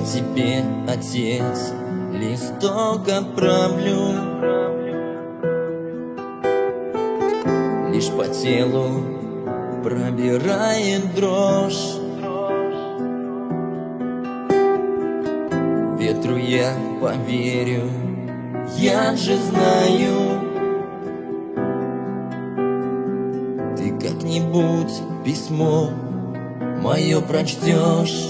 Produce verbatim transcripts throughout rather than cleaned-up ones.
тебе, отец, листок отправлю. Лишь по телу пробирает дрожь. Ветру я поверю, я же знаю, ты как-нибудь письмо мое прочтешь.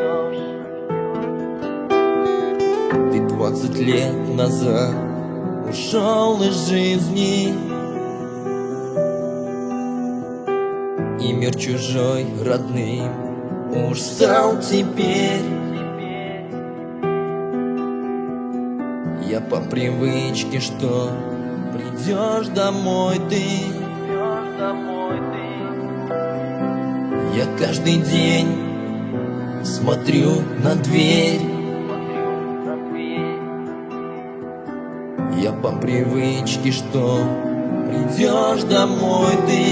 Ты двадцать лет назад ушел из жизни, и мир чужой родным уж стал теперь. Я по привычке, что придешь домой ты. Я каждый день смотрю на дверь. Я по привычке, что придешь домой ты.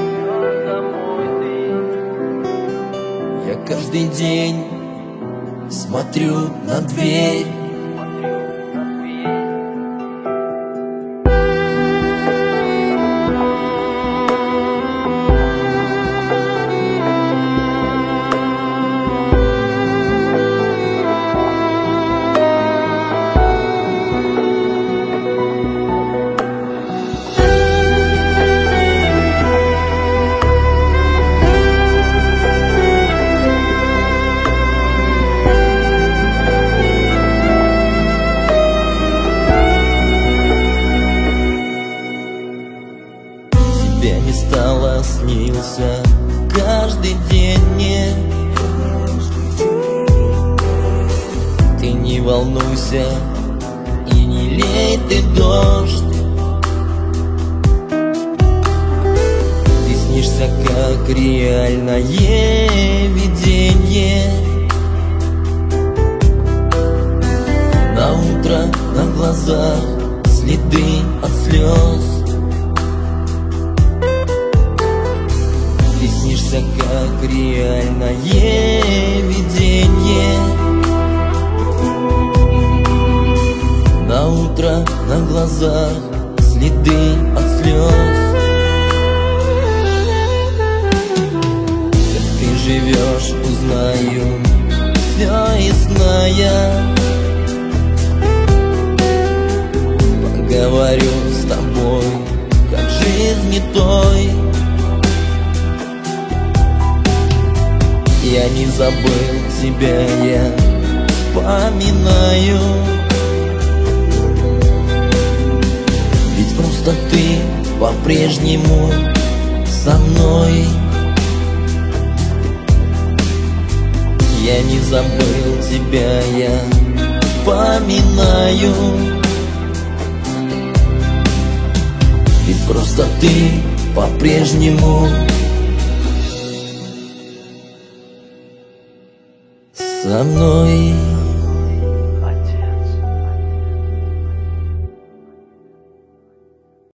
Я каждый день смотрю на дверь. Тебе не стало, снился каждый день мне. Ты не волнуйся и не лей ты дождь. Ты снишься как реальное видение. На утро на глазах следы от слез. Ты снишься как реальное видение. На утро на глазах следы от слез. Как ты живешь, узнаю, все ясно я. Поговорю с тобой, как жизни той. Я не забыл тебя, я вспоминаю. Ведь просто ты по-прежнему со мной. Я не забыл тебя, я вспоминаю. Ведь просто ты по-прежнему со мной.